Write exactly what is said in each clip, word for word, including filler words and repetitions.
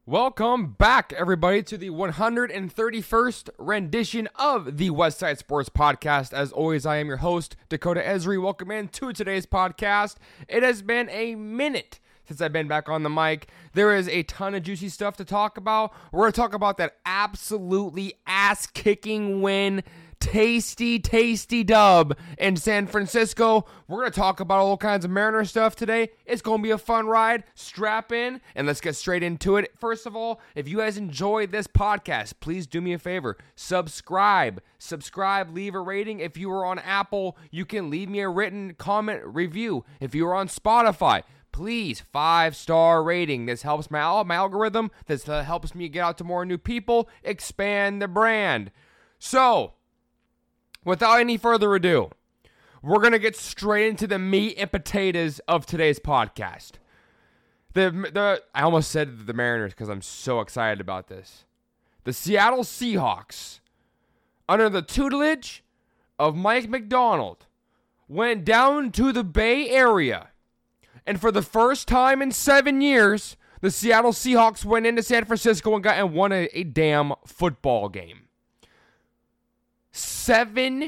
Welcome back, everybody, to the one hundred thirty-first rendition of the Westside Sports Podcast. As always, I am your host, Dakota Esri. Welcome in to today's podcast. It has been a minute since I've been back on the mic. There is a ton of juicy stuff to talk about. We're going to talk about that absolutely ass-kicking win, tasty, tasty dub in San Francisco. We're going to talk about all kinds of Mariner stuff today. It's going to be a fun ride. Strap in, and let's get straight into it. First of all, if you guys enjoyed this podcast, please do me a favor. Subscribe. Subscribe, leave a rating. If you are on Apple, you can leave me a written comment review. If you are on Spotify, please, five-star rating. This helps my, my algorithm. This uh, helps me get out to more new people, expand the brand. So, without any further ado, we're going to get straight into the meat and potatoes of today's podcast. The the I almost said the Mariners because I'm so excited about this. The Seattle Seahawks, under the tutelage of Mike Macdonald, went down to the Bay Area. And for the first time in seven years, the Seattle Seahawks went into San Francisco and got and won a, a damn football game. Seven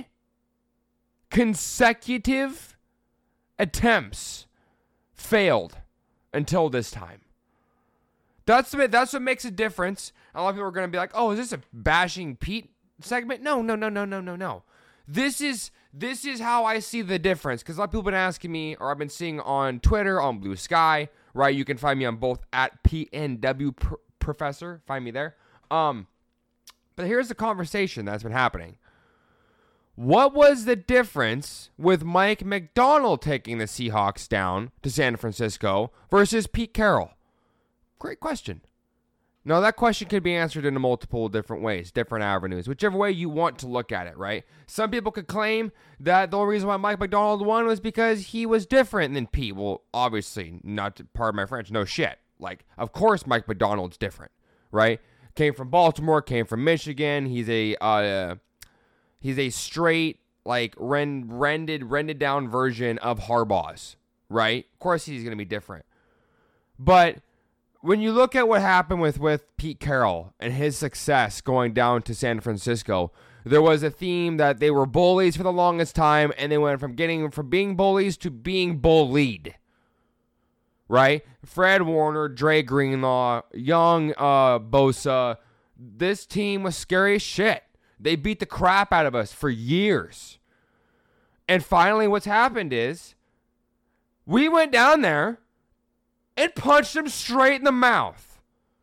consecutive attempts failed until this time. That's what, that's what makes a difference. A lot of people are going to be like, oh, is this a bashing Pete segment? No, no, no, no, no, no, no. This is this is how I see the difference. Because a lot of people have been asking me, or I've been seeing on Twitter, on Blue Sky, right? You can find me on both at P N W Pr- Professor. Find me there. Um, but here's the conversation that's been happening. What was the difference with Mike Macdonald taking the Seahawks down to San Francisco versus Pete Carroll? Great question. Now, that question could be answered in multiple different ways, different avenues, whichever way you want to look at it, right? Some people could claim that the only reason why Mike Macdonald won was because he was different than Pete. Well, obviously, not to pardon my French, no shit. Like, of course Mike Macdonald's different, right? Came from Baltimore, came from Michigan. He's a... Uh, He's a straight, like, rend, rended, rended down version of Harbaugh's, right? Of course he's going to be different. But when you look at what happened with, with Pete Carroll and his success going down to San Francisco, there was a theme that they were bullies for the longest time, and they went from getting from being bullies to being bullied, right? Fred Warner, Dre Greenlaw, young uh, Bosa. This team was scary as shit. They beat the crap out of us for years. And finally, what's happened is we went down there and punched them straight in the mouth.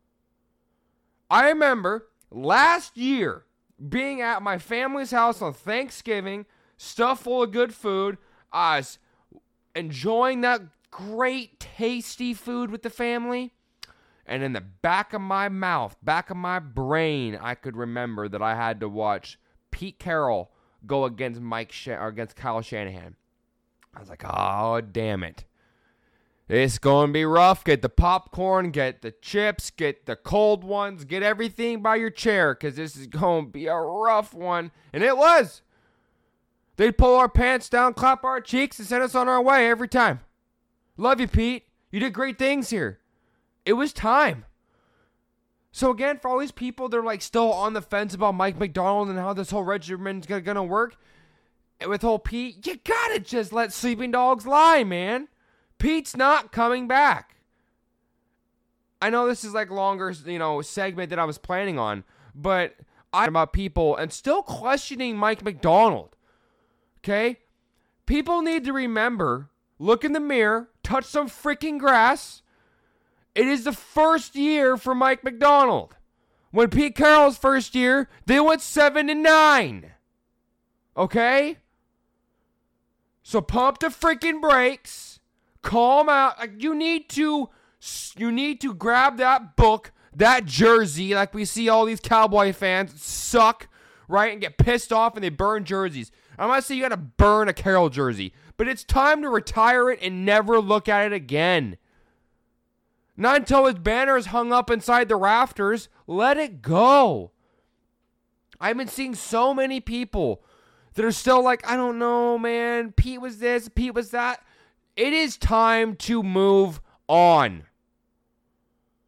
I remember last year being at my family's house on Thanksgiving, stuffed full of good food. I was enjoying that great, tasty food with the family. And in the back of my mouth, back of my brain, I could remember that I had to watch Pete Carroll go against Mike Sh- or against Kyle Shanahan. I was like, oh, damn it. It's going to be rough. Get the popcorn, get the chips, get the cold ones, get everything by your chair, because this is going to be a rough one. And it was. They'd pull our pants down, clap our cheeks, and send us on our way every time. Love you, Pete. You did great things here. It was time. So again, for all these people that are like still on the fence about Mike Macdonald and how this whole regimen's gonna, gonna work, and with whole Pete, you gotta just let sleeping dogs lie, man. Pete's not coming back. I know this is like longer, you know, segment that I was planning on, but I'm about people and still questioning Mike Macdonald. Okay? People need to remember, look in the mirror, touch some freaking grass. It is the first year for Mike Macdonald. When Pete Carroll's first year, they went seven and nine. Okay? So pump the freaking brakes. Calm out. Like, you need to you need to grab that book, that jersey, like we see all these Cowboy fans suck, right? And get pissed off and they burn jerseys. I'm not saying you gotta burn a Carroll jersey, but it's time to retire it and never look at it again. Not until his banner is hung up inside the rafters. Let it go. I've been seeing so many people that are still like, I don't know, man. Pete was this, Pete was that. It is time to move on.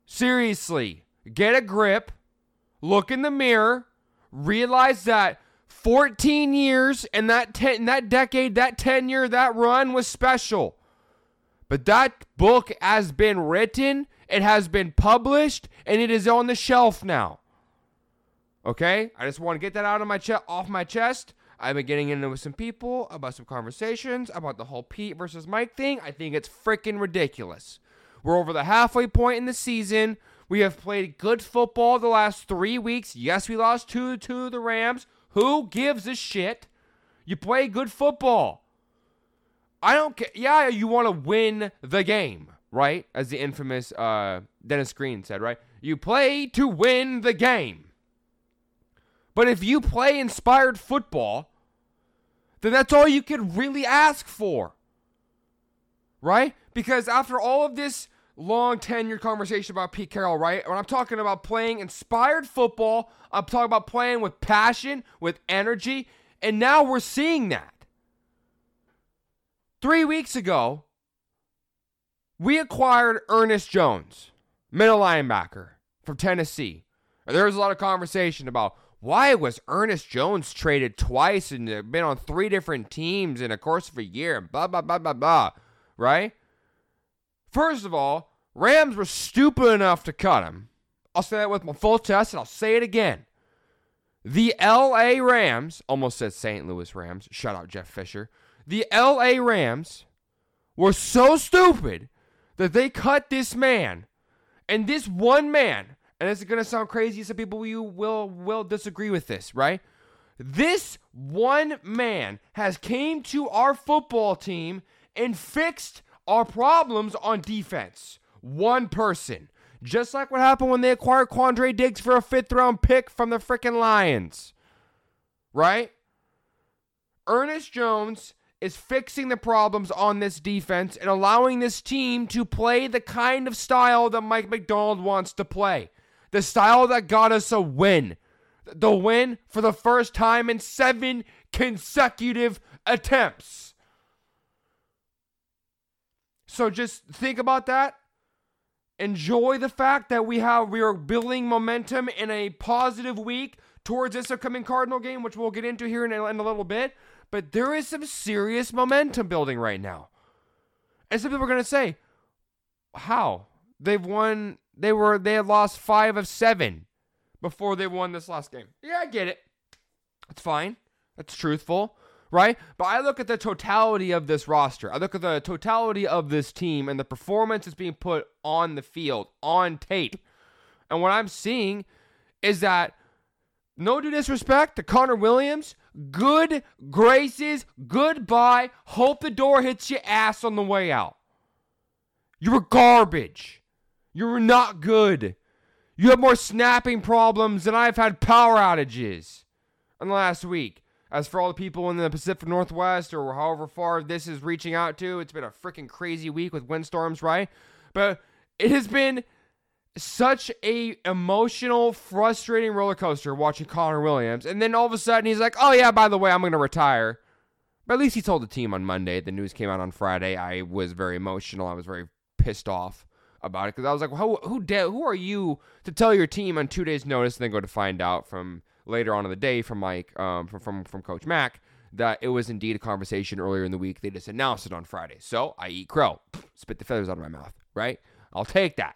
Seriously, get a grip, look in the mirror, realize that fourteen years and that ten, that decade, that tenure, that run was special. But that book has been written, it has been published, and it is on the shelf now. Okay? I just want to get that out of my chest, off my chest. I've been getting into with some people about some conversations about the whole Pete versus Mike thing. I think it's freaking ridiculous. We're over the halfway point in the season. We have played good football the last three weeks. Yes, we lost two to the Rams. Who gives a shit? You play good football. I don't care. Yeah, you want to win the game, right? As the infamous uh, Dennis Green said, right? You play to win the game. But if you play inspired football, then that's all you could really ask for, right? Because after all of this long tenured conversation about Pete Carroll, right? When I'm talking about playing inspired football, I'm talking about playing with passion, with energy, and now we're seeing that. Three weeks ago, we acquired Ernest Jones, middle linebacker from Tennessee. And there was a lot of conversation about why was Ernest Jones traded twice and been on three different teams in the course of a year, and blah, blah, blah, blah, blah, right? First of all, Rams were stupid enough to cut him. I'll say that with my full chest, and I'll say it again. The L A Rams, almost said Saint Louis Rams, shout out Jeff Fisher. The L A Rams were so stupid that they cut this man, and this one man, and it's going to sound crazy, some people you will will disagree with this, right? This one man has came to our football team and fixed our problems on defense. One person. Just like what happened when they acquired Quandre Diggs for a fifth round pick from the freaking Lions. Right? Ernest Jones is fixing the problems on this defense and allowing this team to play the kind of style that Mike Macdonald wants to play. The style that got us a win. The win for the first time in seven consecutive attempts. So just think about that. Enjoy the fact that we have we are building momentum in a positive week towards this upcoming Cardinal game, which we'll get into here in a, in a little bit. But there is some serious momentum building right now. And some people are going to say, how? They've won, they were, they had lost five of seven before they won this last game. Yeah, I get it. It's fine. That's truthful, right? But I look at the totality of this roster. I look at the totality of this team and the performance that's being put on the field, on tape. And what I'm seeing is that, no due disrespect to Connor Williams, good graces, goodbye, hope the door hits your ass on the way out. You were garbage. You were not good. You have more snapping problems than I've had power outages in the last week. As for all the people in the Pacific Northwest or however far this is reaching out to, it's been a freaking crazy week with windstorms, right? But it has been such a emotional, frustrating roller coaster watching Connor Williams. And then all of a sudden he's like, oh yeah, by the way, I'm going to retire. But at least he told the team on Monday. The news came out on Friday. I was very emotional. I was very pissed off about it because I was like, well, who who, de- who are you to tell your team on two days' notice and then go to find out from later on in the day from Mike, um, from, from, from Coach Mack, that it was indeed a conversation earlier in the week. They just announced it on Friday. So I eat crow. Spit the feathers out of my mouth, right? I'll take that.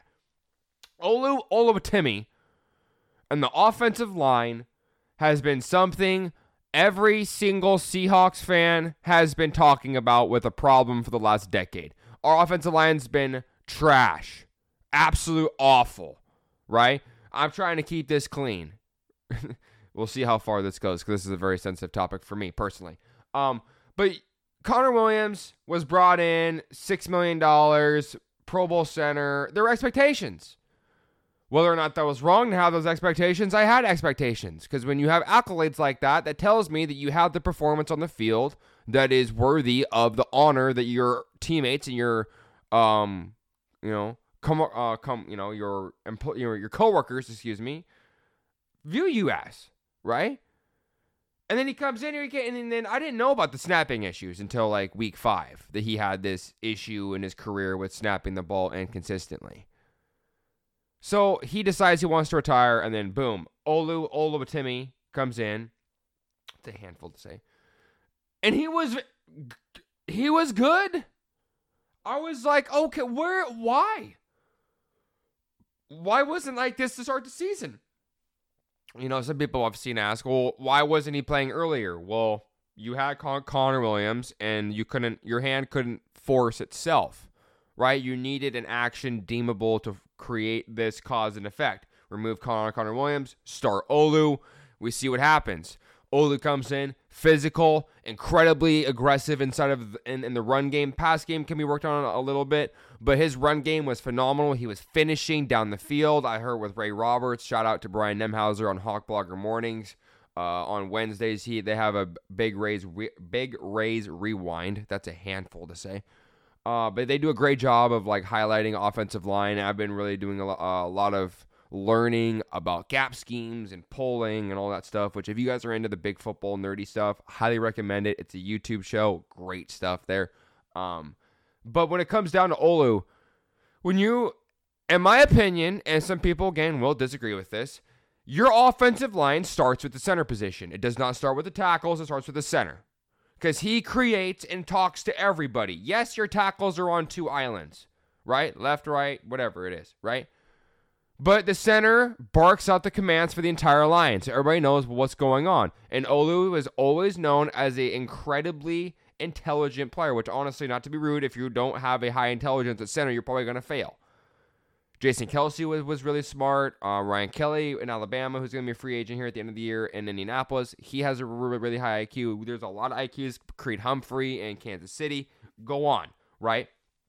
Olu Oluwatimi and the offensive line has been something every single Seahawks fan has been talking about with a problem for the last decade. Our offensive line's been trash. Absolute awful, right? I'm trying to keep this clean. We'll see how far this goes because this is a very sensitive topic for me personally. Um, but Connor Williams was brought in, six million dollars, Pro Bowl center. There were expectations. Whether or not that was wrong to have those expectations, I had expectations. Because when you have accolades like that, that tells me that you have the performance on the field that is worthy of the honor that your teammates and your, um, you know, come, uh, come, you know, your empl- your your coworkers, excuse me, view you as, right? And then he comes in here, and then I didn't know about the snapping issues until like week five that he had this issue in his career with snapping the ball inconsistently. So he decides he wants to retire, and then boom, Olu Oluwatimi comes in. It's a handful to say. And he was he was good. I was like, okay, where why? Why wasn't like this to start the season? You know, some people I've seen ask, well, why wasn't he playing earlier? Well, you had Con- Connor Williams, and you couldn't, your hand couldn't force itself, right? You needed an action deemable to create this cause and effect. Remove Connor, Connor Williams, start Olu. We see what happens. Olu comes in, physical, incredibly aggressive inside of in, in the run game. Pass game can be worked on a little bit, but his run game was phenomenal. He was finishing down the field. I heard with Ray Roberts. Shout out to Brian Nemhauser on Hawk Blogger Mornings. Uh, on Wednesdays, he they have a big Rays re, big Rays rewind. That's a handful to say. Uh, but they do a great job of like highlighting offensive line. I've been really doing a, a lot of learning about gap schemes and polling and all that stuff, which if you guys are into the big football nerdy stuff, highly recommend it. It's a YouTube show. Great stuff there. Um, but when it comes down to Olu, when you, in my opinion, and some people, again, will disagree with this, your offensive line starts with the center position. It does not start with the tackles. It starts with the center. Because he creates and talks to everybody. Yes, your tackles are on two islands, right? Left, right, whatever it is, right? But the center barks out the commands for the entire line, so everybody knows what's going on. And Olu is always known as an incredibly intelligent player, which honestly, not to be rude, if you don't have a high intelligence at center, you're probably going to fail. Jason Kelce was, was really smart. Uh, Ryan Kelly in Alabama, who's going to be a free agent here at the end of the year in Indianapolis, he has a really, really high I Q. There's a lot of I Qs. Creed Humphrey in Kansas City. Go on, right?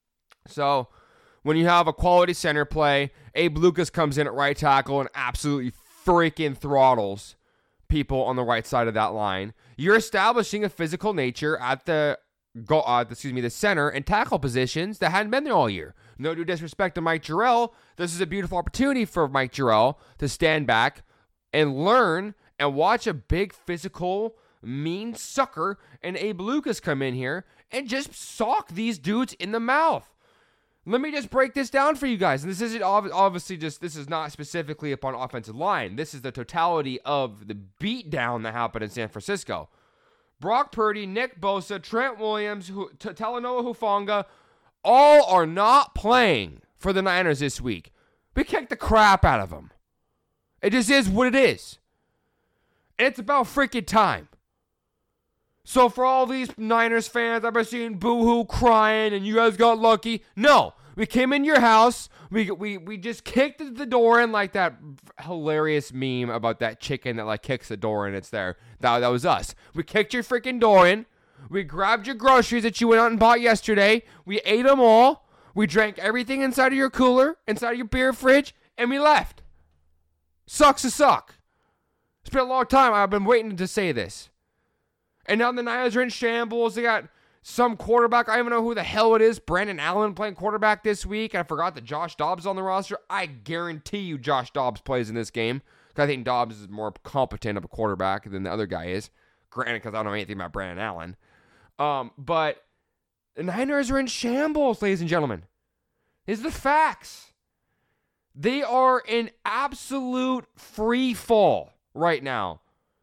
So when you have a quality center play, Abe Lucas comes in at right tackle and absolutely freaking throttles people on the right side of that line. You're establishing a physical nature at the go, uh, excuse me, the center and tackle positions that hadn't been there all year. No due disrespect to Mike Jarrell. This is a beautiful opportunity for Mike Jarrell to stand back and learn and watch a big physical, mean sucker and Abe Lucas come in here and just sock these dudes in the mouth. Let me just break this down for you guys. And this isn't obviously just, this is not specifically upon offensive line. This is the totality of the beatdown that happened in San Francisco. Brock Purdy, Nick Bosa, Trent Williams, H- T- Talanoa Hufanga, all are not playing for the Niners this week. We kicked the crap out of them. It just is what it is. And it's about freaking time. So for all these Niners fans, I've been seeing boo-hoo crying and you guys got lucky. No, we came in your house. We we we just kicked the door in like that hilarious meme about that chicken that like kicks the door and it's there. That, that was us. We kicked your freaking door in. We grabbed your groceries that you went out and bought yesterday. We ate them all. We drank everything inside of your cooler, inside of your beer fridge, and we left. Sucks to suck. It's been a long time. I've been waiting to say this. And now the Niners are in shambles. They got some quarterback. I don't even know who the hell it is. Brandon Allen playing quarterback this week. I forgot that Josh Dobbs is on the roster. I guarantee you Josh Dobbs plays in this game. Because I think Dobbs is more competent of a quarterback than the other guy is. Granted, because I don't know anything about Brandon Allen. Um, but the Niners are in shambles, ladies and gentlemen. These are the facts. They are in absolute free fall right now.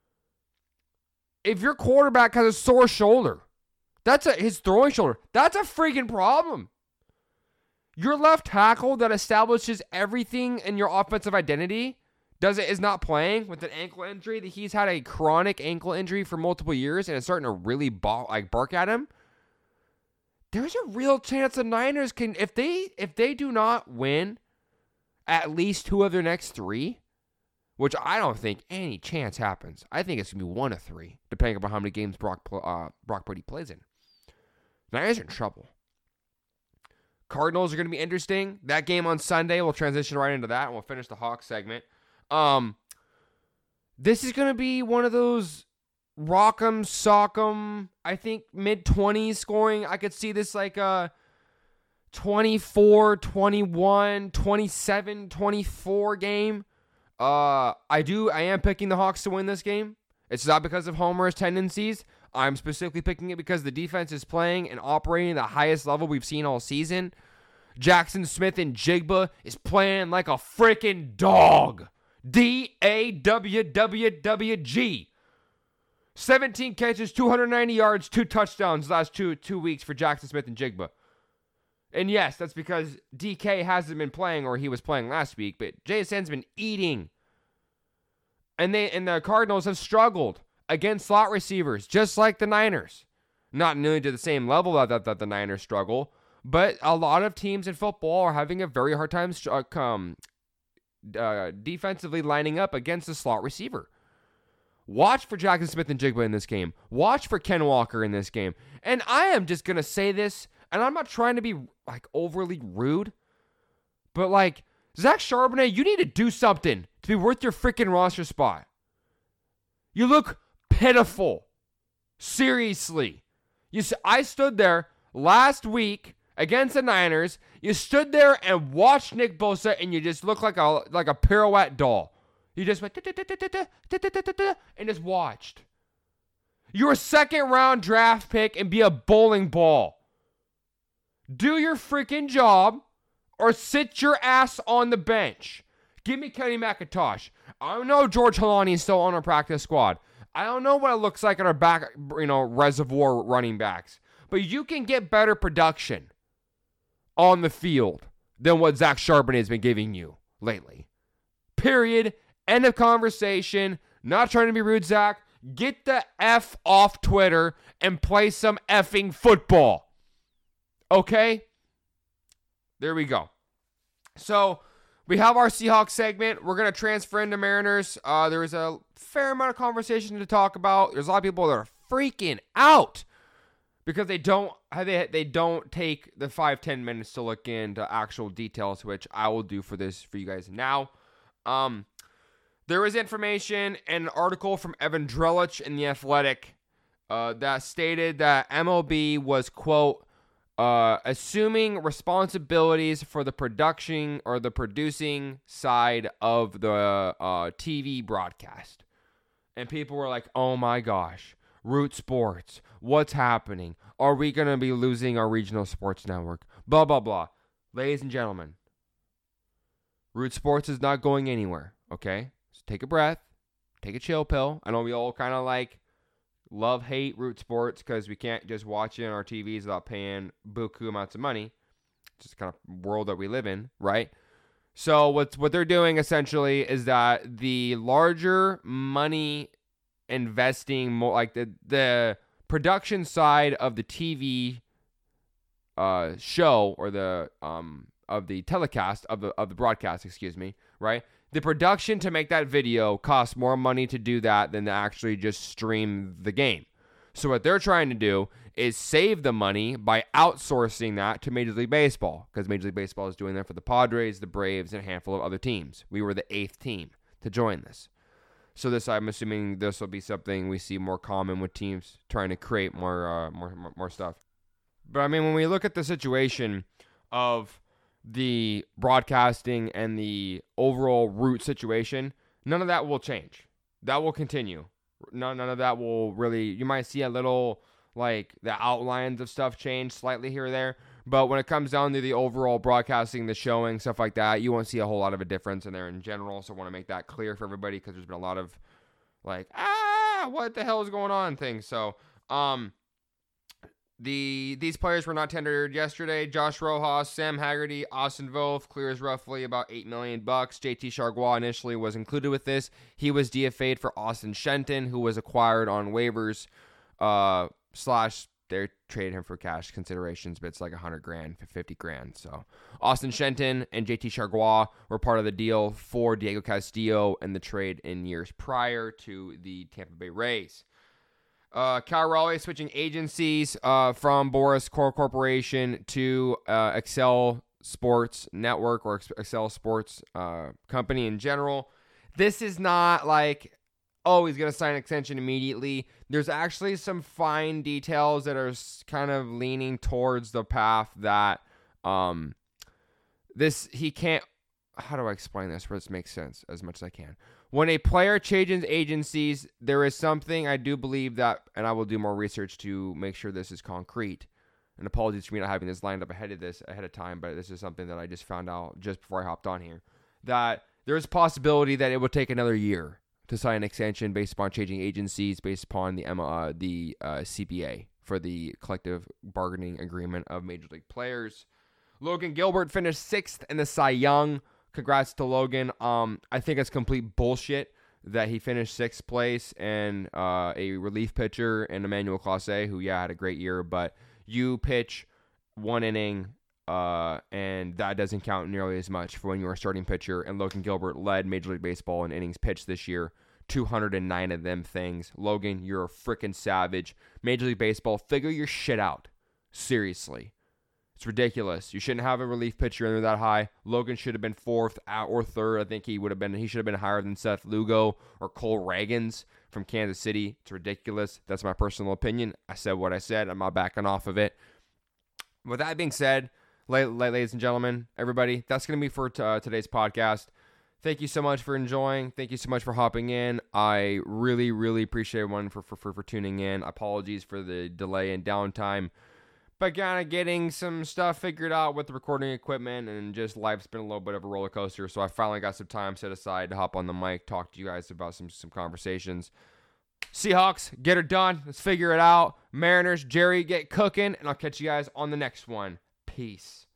If your quarterback has a sore shoulder, that's a, his throwing shoulder, that's a freaking problem. Your left tackle that establishes everything in your offensive identity does it is not playing with an ankle injury that he's had a chronic ankle injury for multiple years and it's starting to really bar, like bark at him. There's a real chance the Niners can, if they if they do not win at least two of their next three, which I don't think any chance happens. I think it's going to be one of three, depending upon how many games Brock uh, Brock Purdy plays in. Niners are in trouble. Cardinals are going to be interesting. That game on Sunday, we'll transition right into that, and we'll finish the Hawks segment. Um, this is going to be one of those rock'em, sock'em, I think mid-twenties scoring. I could see this like a twenty-four, twenty-one, twenty-seven, twenty-four game. Uh, I do, I am picking the Hawks to win this game. It's not because of Homer's tendencies. I'm specifically picking it because the defense is playing and operating at the highest level we've seen all season. Jackson Smith and Jigba is playing like a freaking dog. D A W W W G. seventeen catches, two hundred ninety yards, two touchdowns last two two weeks for Jackson Smith and Jigba. And yes, that's because D K hasn't been playing, or he was playing last week, but J S N's been eating. And they and the Cardinals have struggled against slot receivers, just like the Niners. Not nearly to the same level that, that, that the Niners struggle, but a lot of teams in football are having a very hard time um, uh, defensively lining up against the slot receiver. Watch for Jackson Smith and Jigba in this game. Watch for Ken Walker in this game. And I am just going to say this, and I'm not trying to be like overly rude, but like, Zach Charbonnet, you need to do something to be worth your freaking roster spot. You look pitiful. Seriously. You, I stood there last week against the Niners. You stood there and watched Nick Bosa, and you just look like a like a pirouette doll. You just went and just watched. You're a second round draft pick and be a bowling ball. Do your freaking job or sit your ass on the bench. Give me Kenny McIntosh. I don't know George Halani is still on our practice squad. I don't know what it looks like in our back, you know, reservoir running backs. But you can get better production on the field than what Zach Charbonnet has been giving you lately. Period. End of conversation. Not trying to be rude, Zach. Get the F off Twitter and play some effing football. Okay? There we go. So, we have our Seahawks segment. We're going to transfer into Mariners. Uh, there is a fair amount of conversation to talk about. There's a lot of people that are freaking out because they don't they, they don't take the five, ten minutes to look into actual details, which I will do for this for you guys now. Um, there is information, an article from Evan Drellich in The Athletic uh, that stated that M L B was, quote, Uh, assuming responsibilities for the production or the producing side of the uh, T V broadcast. And people were like, oh my gosh, Root Sports, what's happening? Are we going to be losing our regional sports network? Blah, blah, blah. Ladies and gentlemen, Root Sports is not going anywhere, okay? So take a breath, take a chill pill. I know we all kind of like love, hate Root Sports because we can't just watch it on our T Vs without paying buku amounts of money. It's just the kind of world that we live in, right? So what's, what they're doing essentially is that the larger money investing, more like the, the production side of the T V uh, show or the um of the telecast of the of the broadcast, excuse me, right? The production to make that video costs more money to do that than to actually just stream the game. So what they're trying to do is save the money by outsourcing that to Major League Baseball, because Major League Baseball is doing that for the Padres, the Braves, and a handful of other teams. We were the eighth team to join this. So this, I'm assuming this will be something we see more common with teams trying to create more, uh, more, more, more stuff. But I mean, when we look at the situation of the broadcasting and the overall route situation, none of that will change. That will continue. None, none of that will really, you might see a little, like, the outlines of stuff change slightly here or there, but when it comes down to the overall broadcasting, the showing, stuff like that, you won't see a whole lot of a difference in there in general, so I want to make that clear for everybody, because there's been a lot of, like, ah, what the hell is going on things, so, um... The these players were not tendered yesterday. Josh Rojas, Sam Haggerty, Austin Voth clears roughly about eight million bucks. J T Chargois initially was included with this. He was D F A'd for Austin Shenton, who was acquired on waivers. Uh, slash, they traded him for cash considerations, but it's like a hundred grand, fifty grand. So Austin Shenton and J T Chargois were part of the deal for Diego Castillo and the trade in years prior to the Tampa Bay Rays. Uh, Cal Raleigh switching agencies uh, from Boris Core Corporation to uh, Excel Sports Network or Excel Sports uh, Company in general. This is not like, oh, he's going to sign an extension immediately. There's actually some fine details that are kind of leaning towards the path that um, this, he can't, how do I explain this where this makes sense as much as I can? When a player changes agencies, there is something I do believe that, and I will do more research to make sure this is concrete and apologies for me not having this lined up ahead of this ahead of time, but this is something that I just found out just before I hopped on here, that there's a possibility that it will take another year to sign an extension based upon changing agencies, based upon the uh, the uh, C B A for the collective bargaining agreement of Major League players. Logan Gilbert finished sixth in the Cy Young. Congrats to Logan. Um, I think it's complete bullshit that he finished sixth place and uh, a relief pitcher and Emmanuel Clase, who, yeah, had a great year, but you pitch one inning, uh, and that doesn't count nearly as much for when you're a starting pitcher, and Logan Gilbert led Major League Baseball in innings pitched this year, two hundred nine of them things. Logan, you're a freaking savage. Major League Baseball, figure your shit out. Seriously. It's ridiculous. You shouldn't have a relief pitcher in there that high. Logan should have been fourth or third. I think he would have been. He should have been higher than Seth Lugo or Cole Ragans from Kansas City. It's ridiculous. That's my personal opinion. I said what I said. I'm not backing off of it. With that being said, ladies and gentlemen, everybody, that's going to be for t- uh, today's podcast. Thank you so much for enjoying. Thank you so much for hopping in. I really, really appreciate everyone for, for, for, for tuning in. Apologies for the delay and downtime. But kind of getting some stuff figured out with the recording equipment, and just life's been a little bit of a roller coaster. So I finally got some time set aside to hop on the mic, talk to you guys about some some conversations. Seahawks, get her done. Let's figure it out. Mariners, Jerry, get cooking, and I'll catch you guys on the next one. Peace.